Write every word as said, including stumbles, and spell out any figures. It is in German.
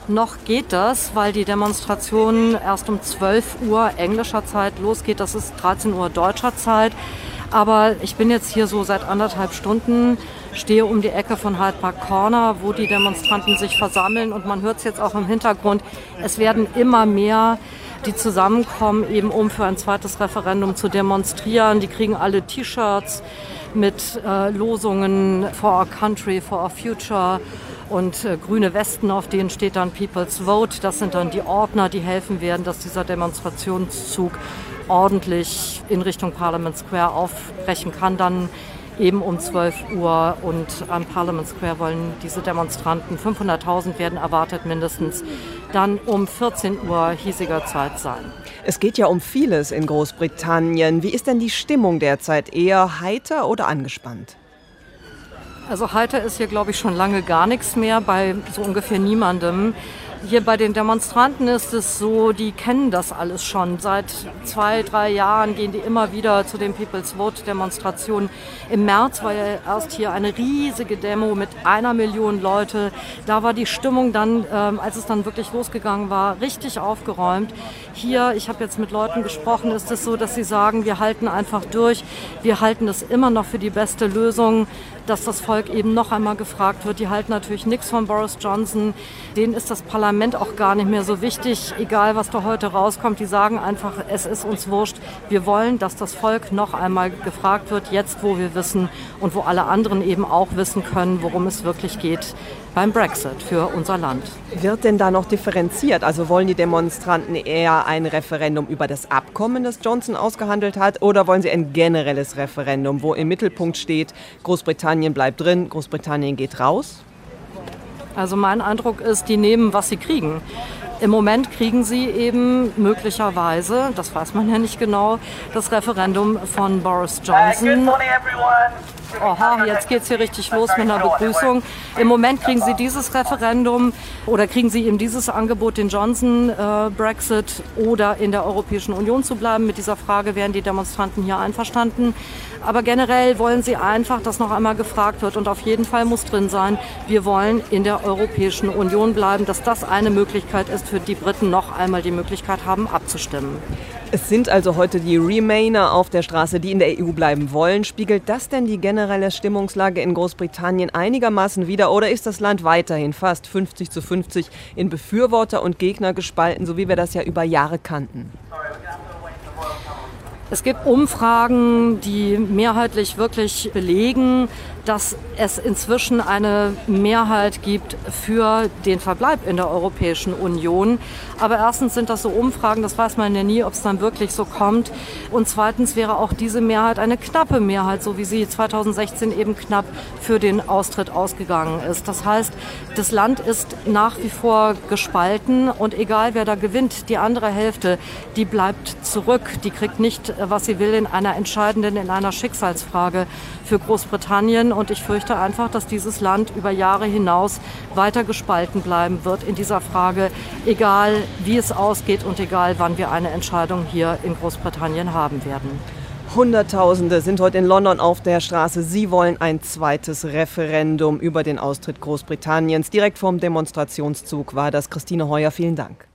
Noch geht das, weil die Demonstration erst um zwölf Uhr englischer Zeit losgeht. Das ist dreizehn Uhr deutscher Zeit. Aber ich bin jetzt hier so seit anderthalb Stunden, stehe um die Ecke von Hyde Park Corner, wo die Demonstranten sich versammeln. Und man hört es jetzt auch im Hintergrund. Es werden immer mehr, die zusammenkommen, eben um für ein zweites Referendum zu demonstrieren. Die kriegen alle T-Shirts mit äh, Losungen for our country, for our future und äh, grüne Westen, auf denen steht dann People's Vote. Das sind dann die Ordner, die helfen werden, dass dieser Demonstrationszug ordentlich in Richtung Parliament Square aufbrechen kann, dann eben um zwölf Uhr. Und am Parliament Square wollen diese Demonstranten, fünfhunderttausend werden erwartet mindestens, dann um vierzehn Uhr hiesiger Zeit sein. Es geht ja um vieles in Großbritannien. Wie ist denn die Stimmung derzeit? Eher heiter oder angespannt? Also heiter ist hier, glaube ich, schon lange gar nichts mehr, bei so ungefähr niemandem. Hier bei den Demonstranten ist es so, die kennen das alles schon. Seit zwei, drei Jahren gehen die immer wieder zu den People's Vote-Demonstrationen. Im März war ja erst hier eine riesige Demo mit einer Million Leute. Da war die Stimmung dann, ähm, als es dann wirklich losgegangen war, richtig aufgeräumt. Hier, ich habe jetzt mit Leuten gesprochen, ist es so, dass sie sagen, wir halten einfach durch. Wir halten es immer noch für die beste Lösung, dass das Volk eben noch einmal gefragt wird. Die halten natürlich nichts von Boris Johnson. Denen ist das Parlament auch gar nicht mehr so wichtig, egal was da heute rauskommt. Die sagen einfach, es ist uns wurscht. Wir wollen, dass das Volk noch einmal gefragt wird, jetzt wo wir wissen und wo alle anderen eben auch wissen können, worum es wirklich geht beim Brexit für unser Land. Wird denn da noch differenziert? Also wollen die Demonstranten eher ein Referendum über das Abkommen, das Johnson ausgehandelt hat, oder wollen sie ein generelles Referendum, wo im Mittelpunkt steht, Großbritannien bleibt drin, Großbritannien geht raus? Also mein Eindruck ist, die nehmen, was sie kriegen. Im Moment kriegen sie eben möglicherweise, das weiß man ja nicht genau, das Referendum von Boris Johnson. Oha, jetzt geht's hier richtig los mit einer Begrüßung. Im Moment kriegen sie dieses Referendum oder kriegen sie eben dieses Angebot, den Johnson-Brexit äh, oder in der Europäischen Union zu bleiben. Mit dieser Frage wären die Demonstranten hier einverstanden. Aber generell wollen sie einfach, dass noch einmal gefragt wird und auf jeden Fall muss drin sein, wir wollen in der Europäischen Union bleiben, dass das eine Möglichkeit ist, für die Briten noch einmal die Möglichkeit haben, abzustimmen. Es sind also heute die Remainer auf der Straße, die in der E U bleiben wollen. Spiegelt das denn die generelle Stimmungslage in Großbritannien einigermaßen wider oder ist das Land weiterhin fast fünfzig zu fünfzig in Befürworter und Gegner gespalten, so wie wir das ja über Jahre kannten? Es gibt Umfragen, die mehrheitlich wirklich belegen, dass es inzwischen eine Mehrheit gibt für den Verbleib in der Europäischen Union. Aber erstens sind das so Umfragen, das weiß man ja nie, ob es dann wirklich so kommt. Und zweitens wäre auch diese Mehrheit eine knappe Mehrheit, so wie sie zweitausendsechzehn eben knapp für den Austritt ausgegangen ist. Das heißt, das Land ist nach wie vor gespalten und egal wer da gewinnt, die andere Hälfte, die bleibt zurück. Die kriegt nicht, was sie will, in einer entscheidenden, in einer Schicksalsfrage für Großbritannien. Und ich fürchte einfach, dass dieses Land über Jahre hinaus weiter gespalten bleiben wird in dieser Frage, egal wie es ausgeht und egal wann wir eine Entscheidung hier in Großbritannien haben werden. Hunderttausende sind heute in London auf der Straße. Sie wollen ein zweites Referendum über den Austritt Großbritanniens. Direkt vorm Demonstrationszug war das. Christine Heuer, vielen Dank.